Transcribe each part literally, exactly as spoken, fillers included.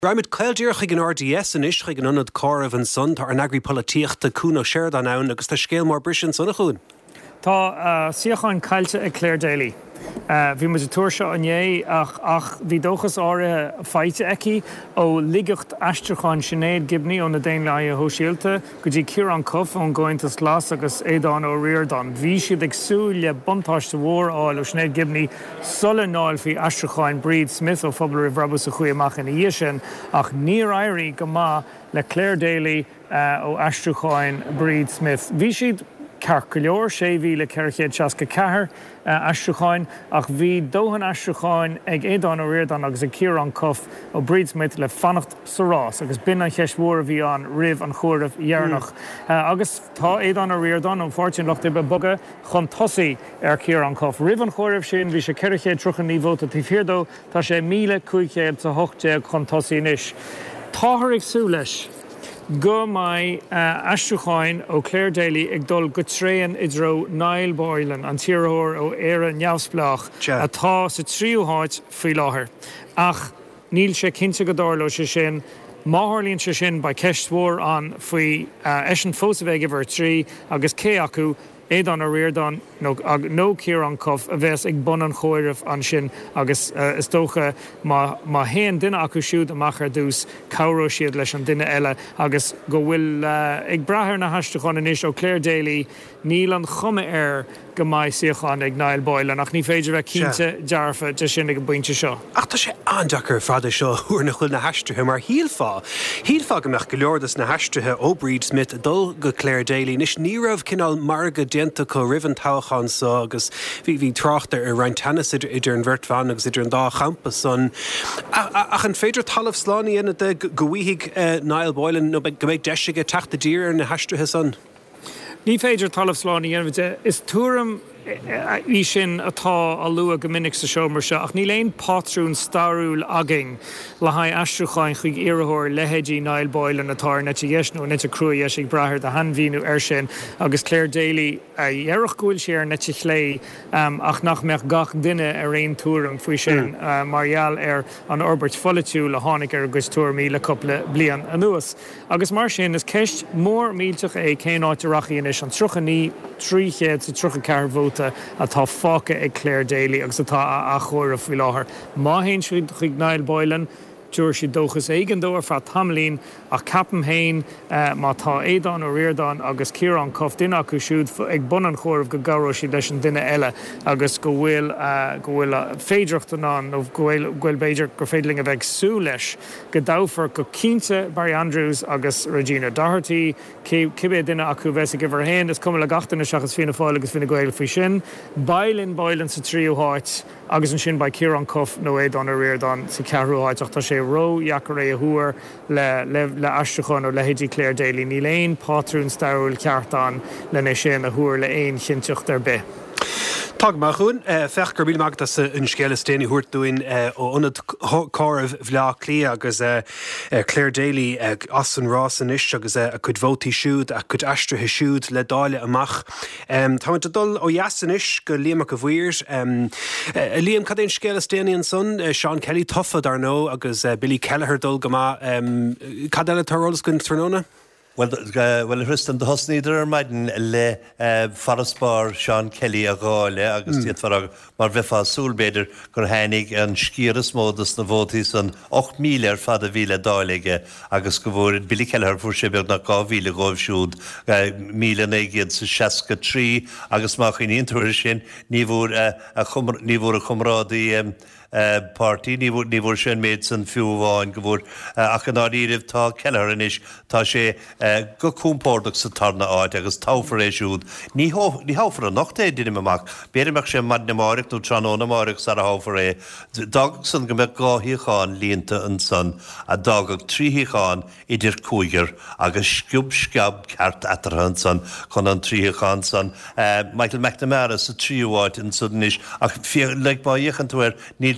Raimid caildearcha an R D S an is chuig an anad cáramh an son tá ar an agri políochta cúna séir an ann agus tá scéal mar brisin sonna chuún. Tá siocháin caiilte ag Clare Daly. Bhí mu a túir seo ané ach ach bhí dóchas áirithe feite aici ó ligeacht aisteáin Sinead Gibney ó na déon le a hóisialta go dtí Ciarán Cuff ón Gointas Glas agus Éadán ó Riordan. Bhí siad ag súil le buntáiste mhór áil ó Sinead Gibney sulla náil fhí aisteáin Breed Smith ó phobal rih rabas a chuí amach in dhé sin ach níor éirí go maith le Clare Daly ó aisteáin Breed Smith. Bhí siad ceart go leor sé bhí le ceirchéad seasca cethair aisteáin ach bhí dóthain aisteáin ag Éadán ó Riordan agus ag Ciarán Cuff ó Breed Smith le fannacht sa rás agus bin an cheist mhór a bhí an rih an chóirimh dhearnach. Agus tá Éadán ó Riordan an fáirtin lecht ibe boga chun tosaí ar Ciarán Cuff. Rih an chóirimh sin bhí sé ceirchéad trúcha ní bhóta tí fiordó tá sé míle cúicéad sa hochtéag chun tosaí inis. Táthar ag sú leis go mai uh, aisteáin ó Clare Daly ag dul go tréan idró Niall Boylan an tíreóir ó éire neamhsplach atá sa tríúháid faoi láthair. Ach níl sé cinnte go dárló sé sin máthirlíonn sé sin ba ceistmhór an faoi uh, eisian fósamhéige bhar trí agus cé acu Éadán ó Riordan nó nó Ciarán Cuff a bheits ag bun an chóirimh an sin agus uh, is tócha má má héan duine acu siúd amach ar dús cabhró siad leis an duine eile agus go bhfuil uh, ag brathir na haisteáin inis ó Clare Daly níl an chume air go maiid siocháin ag Niall Boylan ach ní féidir bheith cínte dearfa de sin ag buinte seo. Ach tá sé andachar fada seo thuair na chuil na haistrithe mar híalfá. Híalfá go meach go leordas na haistrithe ó Breed Smith dul go Clare Daly nis ní raibh cinál marga dienta có rivan táchán sa agus bhí bhí tráchta ar reintanas idir an bhirtfán agus idir an dá champa son. Ach an féidir talamh sláánna ana de go bhuaigh Niall Boylan nó go méid deisiige teachta dír ar na haistrithe son. Ní féidir talamh sláánna dhéanamh is túram í sin atá a lua go minic sa seomar se ach ní léon pátrún starúil aging le haid aisteáin chuig iarthóir lehéidí Niall Boylan atá nete dhéisnú nete cruúis ag brathir de hanmhíú ar sin agus Clare Daly dhearach gúil sé ar nete chlé um, ach nach meach gach duine ar réon túram faoi sin mm. uh, margheall ar an orbert folitiú le tháinig ar agus túir mí le coppla blian anuas. Agus mar sin is ceist mór mílteach é cén áitirachí inis an trucha ní tríchéad sa trucha cear bhóta atá fáca ag Clare Daly agus atá a, a chóir a bhí láthair. Má héin siúd chuig Niall Boylan dúir si dóchas éigen dóir fa tamlín ach capam héin uh, má tá Éadán ó Riordan agus Ciarán Cuff duine acu siúd ag bun an chóirimh go gabhró si leis an duine eile agus go bhfuil uh, go bhfuil uh, féidireachta ná nó go bhfuil beidir gur féidling a bheith sú leis go dáfar go cínte Barry Andrews agus Regina Doherty cibé duine acu bheits a gibhar héin is cum le gatainna seachas fina fáil agus fina gail faoi sin bailinn Boylan sa tríúháit agus an sin ba Ciarán Cuff nó Éadán ó Riordan sa ceathrúháit ach tá sé ró jacar é a thuair le, le, le aisteáin ó lehéidí Clare Daly ní léon pátrún starúil ceartán lena sin a thuair le éon chinteocht ar bith. Tag mar chuún fech gur bíach dat an scéile stéine thuirtúin ó anad cáramh bhlá clí agus Clare Daly as an rás an is agus a chud bhótaí siúd a chud aistrithe siúd le dáile amach. Tá dul ó dheasan is go líamach go bhuiir. Líam cad éon scéile stéine an son Sean Kelly tofa dar nó agus Billy Kelleher dul go má cad eile tarolalas gon tróna? Well, uh, well, Tristan de Hosnider maiden le uh, Farasbar Sean Kelly a gáile agus tíad farag mar bheitfá súlbéidir gur hánig an scíras módas na bhótaís an ocht míle ar fada bhíle dáige agus go bhfuir Billy Kelleher fuair sé beag na gá bhíle góibh siúd míle néigiad sa seasca trí agus má chuoine intúir sin ní bhfuair a chumrádaí um, Uh, party ní bhúr ní bhúr sin méid san fiúháin go bhúr uh, ach an áíomh tá Kelleher inis tá sé uh, go cúmpórdach sa tarna áid agus táfar é siúd. Ní háfar an nachta é duine amach, béidirmeach sé mad na máric nó tróna máric sa a háfar é. Dag san go meid gáthíáin líonta an san a dagach tríthíáin idir cúiger agus sciúb sciab ceart atarhan san chun an tríthíáin san. Uh, Michael McNamara sa tríúháid in sudanis ach le má dhéchan túir níl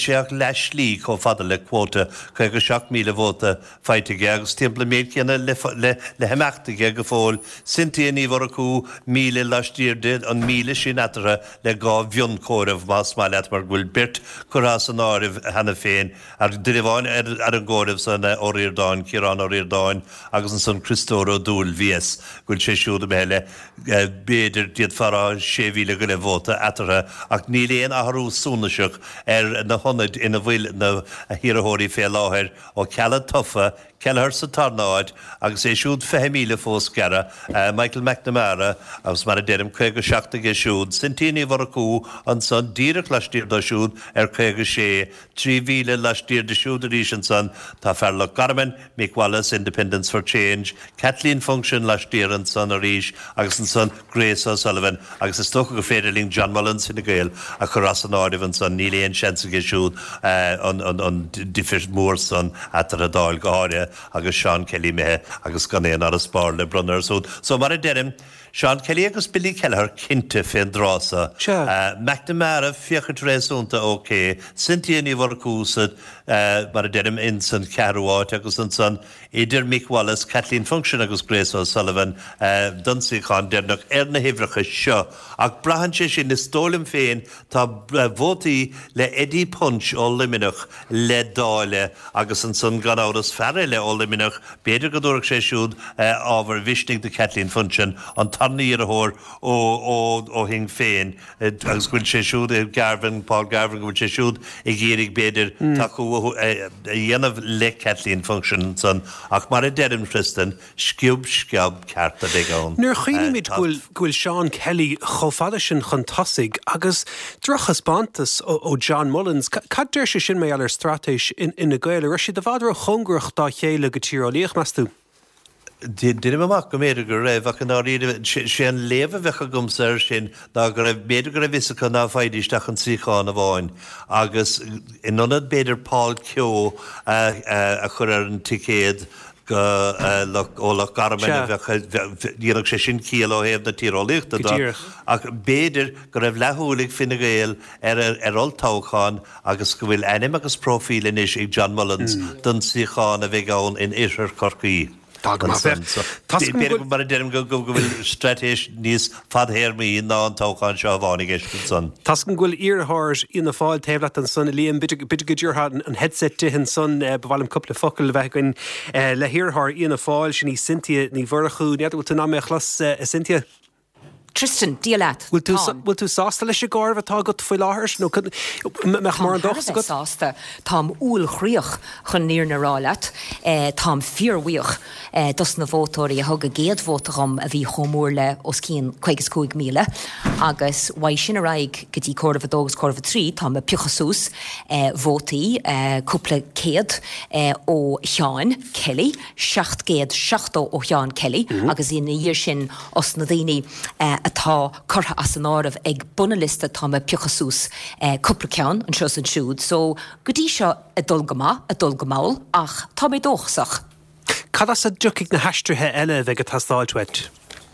seach leis lí có fada le quóta chu go seach míle bhóta feitiige agus timpla méid céanna le le le heachtaige go fóil sintíanaí bhar acu míle leistíirde an míle sin atara le gá bhion córamh más má leat mar bhfuil birt churás an áirih hena féin ar duibháin ar an ggóramh san óíordáin Ciarán óíordáin agus an san Christóra dúil vías gúil sé siúda beile béidir diad fará sé bhíle go le bhóta atara ach ní léon athrú súnaseach ar na honnaid ina bhfuil na hiarthóirí fé láthir ó cealla tofa Kelleher sa tarnáid agus é siúd fe míle fós gara uh, Michael McNamara agus mar a derim chuige seachtaige siúd Sintíní bhar acu an san díreach leistíir do siúd ar chuige sé trí bhíle leistíir de siúd a rísin san tá Ferla Garman, Mick Wallace, Independence for Change, Kathleen Function leistíir an san a ríis agus an san Grace O'Sullivan agus is stocha go féidirling John Mullins in na gael a churras an áidir an san níléon seansaige siúd uh, an diffir mór san atar a dáil gáire agus Sean Kelly methe agus gan éon ar a spár le brunner so so mar a derim Sean Kelly agus Billy Kelleher cinnte féin drása. Sure. Uh, McNamara fiachart réúnta OK, Sintíanaí bhar cúsad uh, mar a derim in san cearúáit agus an san idir Mick Wallace, Kathleen Function agus Grace O'Sullivan uh, dunsaí chun dénach ar na hifracha seo. Ach brahan sé sin is tólim féin tá bhótaí le Eddie Punch ó liminach le dáile agus an san gan áras ferre le ó liminach beidir go dúrach sé siúd uh, ábhar visning de Kathleen Function an tarnaí ar a thór ó ó ó hing féin agus gúil sé siúd i Garvan, Paul Garvan gúil sé siúd i ggéirigh beidir taú dhéanamh le Kathleen Function san ach mar a derim Tristan sciúb sciab cearta ag ann. Nuair chuoinimiid gúil Sean Kelly chofada sin chun tosaigh agus drochas bantas ó John Mullins cad deir sé sin mé ealar stratéis in na gaile ru si de bhadar a chungrach dá chéile go tírálaíoch measú. Dine amach go méidir go raibh ach an áíide sé an léomh bhecha gomsair sin ná go raibh méidir go raibh visa chu ná faidisteach an tríáin a bháin agus inionad beidir Paul Keogh a chur ar an ticéad go ólach garman dhéanach sé sin cíal ó héamh na tírálaíochta ach béidir go raibh lethúlaigh Fine Gael ar ar oltácháin agus go bhfuil enim agus profíl inis ag John Mullins don síáin a bheith ann in Irir Corcaí. mar derim go go bhfuil stratéis níos fadhéir mí ná an tácháin seo bháinnig éiscin san. Tás go bhfuil iarthir ina fáil taobhleat an son líon bit go dúrtha an headset tuhin son bhhailm coppla focail bheithain le hiarthir ina fáil sin ní Cynthia ní bhharachú neadhfuil tú ná mé chlas Cynthia. Tristan, díalaat. Bhfuil tú sásta leis gáir bhtá go foiil láthairs nó meach mar an dochas go sásta tám úl chríoch chun níor na rálaat tám fíorhuioch dus na bhótóirí a thug a géad bhótacham a bhí chomór le os cín chuigus cúig míle agus bhaid sin a raig go dtí córbh dógus córbh trí tám a pichasús bhótaí cúpla céad ó Sean Kelly seacht géad seachtó ó Sean Kelly agus íon na dhéir sin os na daoine atá chutha as an áireamh ag buna lista tá me pichasús cúpla ceann an seo an siúd, so go dtí seo a dul go maith, a dul go máil ach tá mé dóchsach. Cad as a dúigh na heistrithe eile bheith go tastáiltweit?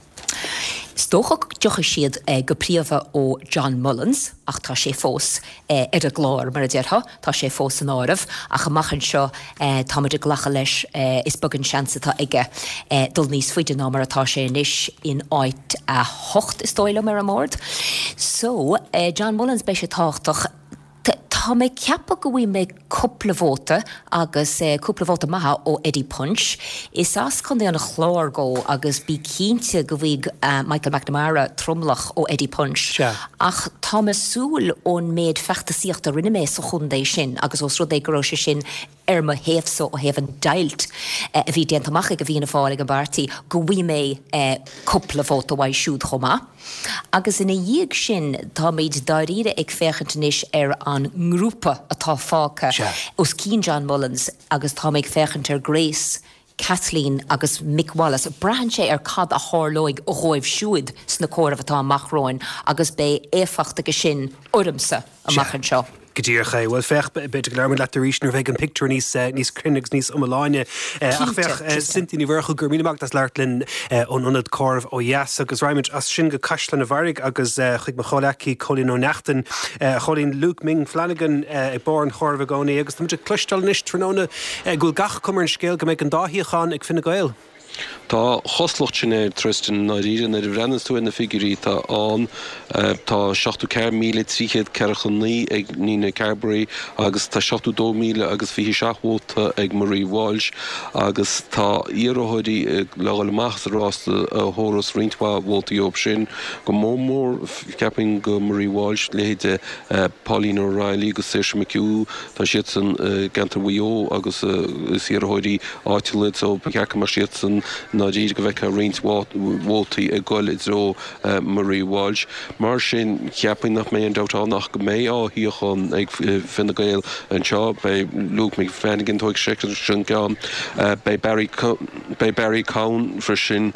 Stocha deocha siad go príomha ó John Mullins ach tá sé fós ar a glár mar a deartha, tá sé fós an áireamh ach a machchan seo tá muid a ghlacha leis is bugan seansa tá ige dul níos faide ná mar atá sé inis in áit a hocht is dóile mar a mórd. So John Mullins bei sé táchtach Tá mé ceappa go bhfuil mé cúpla bhóta agus cúpla bhóta maithe ó Eddie Punch. Is as chun é an chlár go agus bí cínte go bhíh Michael McNamara tromlach ó Eddie Punch. Ach tá me súil ón méid fechtasíocht a rinne mé sa chundééis sin agus os rud é go sé sin ar ma héfso ó hef an dailt a bhí déantamach go bhína fáil an bartaí go bhfuil mé cúpla bhóta bhaid siúd chomá. Agus ina dhéag sin tá méid daríre ag féchantanis ar an ngrúpa atá fáca os cín John Mullins agus tá méid féchantar Grace, Kathleen agus Mick Wallace brahan sé ar cad a hálóig ó roimh siúid sna córamh atá amachráin agus bé éfachta go sin ormsa a machan seo. Gedíorcha bhfuil fech beidir leir le ríisnar bheith an picú níos níos crinigs níos omláine ach fech sintíní bhharcha gur míach as leirlinn ónionad cormh ó dheas agus raimiid as sin go caiislan a bharrig agus chuig mar choleachí cholín ó neachtain cholín Luke Ming Flanagan ag bar an chormh gánaí agus muidir clustal níos tróna gúil gach cumar an scéal go méid an dáthíáán ag Fine Gael. Tá choslocht sin é Tristan na rían ar bhrennas tú na figurí tá an tá seachtú ceir míle tríchéad ceirchan ní ag Nina Carberry agus tá seachtú dó míle agus fiche seachhóta ag Marie Walsh agus tá íarthirí ag leáil meachtarrásta a Hóras Rintwa bhótaí op sin go mór ceaping go Marie Walsh léide Pauline O'Reilly agus Saoirse McHugh tá siad san Gantar Wio agus is íarthirí áitiid ó ceacha mar siad san na ríd go bheitcha rint bhótaí a gcoil idró Marie Walsh. Mar sin ceappain nach mé an dátáach go mé áthíochan ag Fine Gael an seo bei Luke Ming Flanagan tóig second sin gan bei Barry Barry Cowan for sin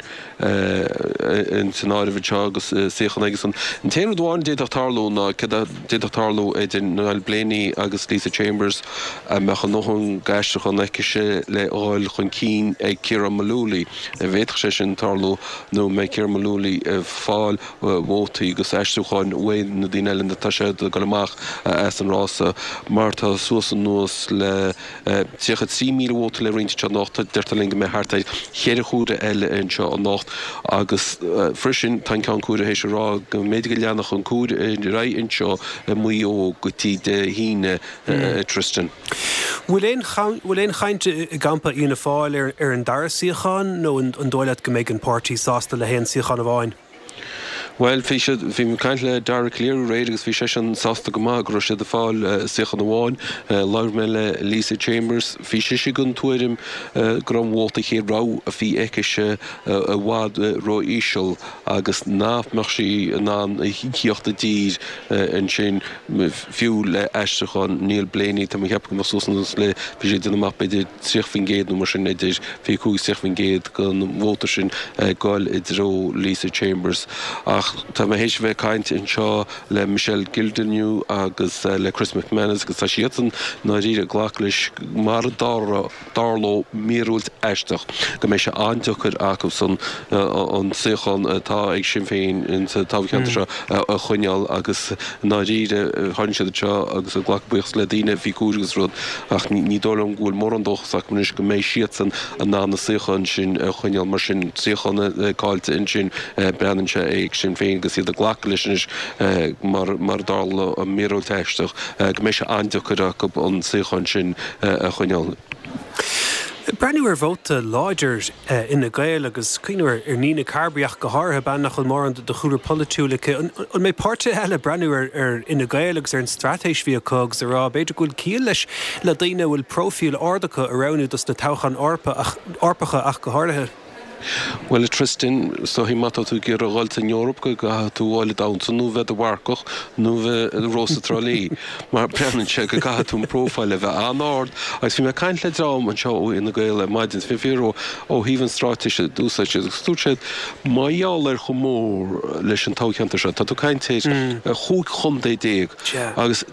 in Tanáid seo agus séchan agus an téanú dháin déadtarló na déadtarló é den Noel Blaney agus Lisa Chambers a mecha nóchan gaiistechan eice le áil chun cín ag Ciara Malúlaí a bhéadach sé sin tarló nó mé Ciara Malúlaí fáil bhótaí agus eisteúcháin uaid na dtíine eile na tá sé go amach as an rása mar tá suas an nuas le tíocha trí míle bhóta le rinte te nachta deirtalinga mé hartaid chéidir chúra eile an seo an nacht agus frisin tá ceann cúra hééis rá go méid go leannach an cúra in ra an seo muí ó gotí de híine Tristan. Bhfuil éon chainte gampa íonna fáil ar an darasíocháin nó an dóilead go méid an pártí sásta le héon síocháin a bháin? Well, fi fi me kaint le dar clear réid agus fi sé an sásta go má gro sé de fáil sechan amháin lair me le Lisa Chambers fi sé sé gun tuairim grom bhóta chéad rá a fi eice a bhád ró ísisiil agus náf mar sí ná híochtta dír an sin fiú le eisteán Neil Blaney tá heb go sosan le fi sé duna map beidir sichfin géad nó mar sin idir fi cú sichfin géad gon bhóta sin gáil idró Lisa Chambers. Tá mé hééis bheith caint in seo le Michelle Gildennew agus le Chris McManus agus tá sian na ríre ghlachlis mar dárló míúlt eisteach go mé se anteachchar acu san an séchan tá ag sin féin in táhceantar a chuineal agus na ríre hainse seo agus a ghlachbuchs le dtíine hí cúgus rud ach ní dóm gúil mór an dochach munis go méid sian an ná na séchan sin chuineal mar sin séchanna cáilte in sin brean se ag sin féin agus iad a ghlachlis mar mar dála a méró teisteach go mé se anteachchar acu an séchan sin a chuineal. Brenuir bhóta láidir ina Gael agus cuiinúir ar Nina Carbriach go háthe ban nach chun mór an do chuúr polúlacha an mé páirte eile brenuir ar ina Gael agus ar an stratéis bhí cogs a rá beidir gúil cíal leis le daine bhfuil profíl ordacha aráú dus na táchan orpacha ach go háirithe. Well, Tristan, so he mata tú gur a gáilt in Europa go go tú bháile damsa nó bheith a bharcoch nó bheith rosa trolí. Mar breann se go gaithe tún prófáile bheith anáard, agus fi me caint le drám an seo ina Gael maidins fi féró ó híhann stráteise dúsa sé stúrseid maiall ar go mór leis an táceantar se, tá tú caint éis chuúg chundé déag. Agus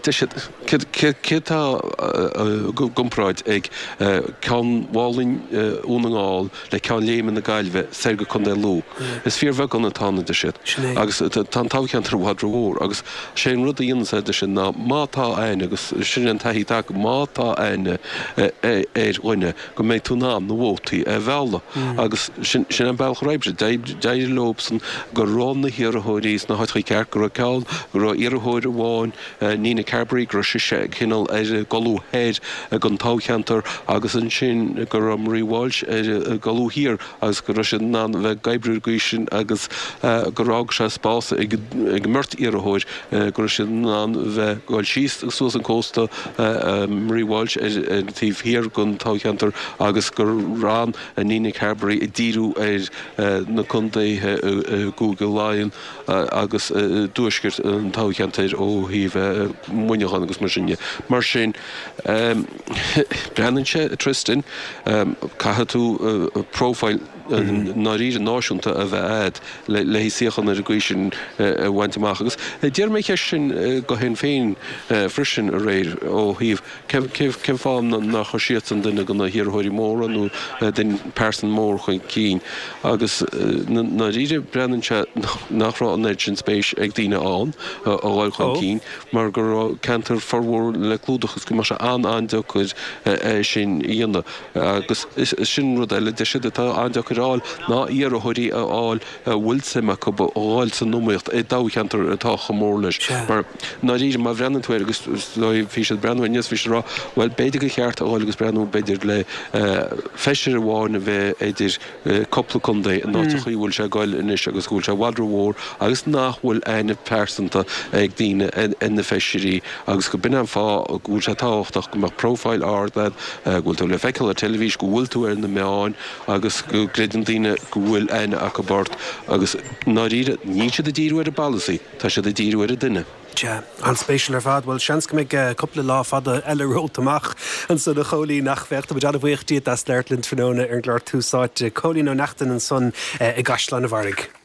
cétá gumpráid ag ceann bhálainn únaáil le ceann léman na gailbheith serga chun é lú. Is fíor bheith gan natána de siad. Agus tá táceantar bhhad rór, agus sé rud a dionsa de sin ná mátá aine agus sin an taí tá mátá aine éir oine go méid tú nám na bhótaí a bhela. Agus sin an bailch raibse deidir lóbsan go rán na hiarthóiríos na haid cear go ceáil go rá iarthóir amháin Nina Carberry gro sé sé cinál ar golú héir gon táceantar agus an sin go ra Marie Walsh ar golú hir agus go sin ná bheith gaibrú sin agus gorág se spása ag mirt iarthóir go sin ná bheith gáil síos ag suas an cósta Marie Walsh ar tíh hir gon táceantar agus gur rán a Nina Carberry i díú ar na chundaithe Google Lion agus dúisgurt an táceantair ó híh muinechan agus mar sinne. Mar sin breann sé Tristan caithe tú prófáil naí an náisiúnta a bheith ad le hííochan ar a gcuisisin bhaintach agus. Déir mé sin go hen féin frisin a réir ó híh ceh fáam nach siad an duine go na hirirthirí mór anú den person mór chuin cín agus na ríide brennanse nachrá an sin spéis ag dtíine an a bháil chuin cín mar gur cantar forhór le clúdachas go mar se an andeach chud sin íonna agus sin rud eile de siad atá andeach ráil ná ar a thuirí aáil bhfuilsime go áil san nóíocht é dáchantar atá chamór leis mar na ríide má brennantuir agus le fi brenn níos fi rá bhfuil beidir go cheart aáil agus brenn beidir le feisiir bháin a bheith idir coppla chundé an ná chuhúil se gáil inis agus bhúil se bhadra mhór agus nachhfuil aine persanta ag dtíine in na feisiirí agus go bin an fá gúil se táhachtach go mar profile ardad gúil tú le feiceil a televís go bhfuil tú ar na meáin agus go gréan tíine go bhfuil aine a go bort agus ná ríide ní se de díú ar a ballaí tá se de díú ar a duine. Ja, an spéisial ar fad, bhfuil seans go mbeidh coppla lá fada eile rótamach an son na cholíí nach bhecht, a bud anna bhuiochtíad as leirlinn tróna ar an gláir túsáid cholín ó nachtain an son i gaslan a bharrig.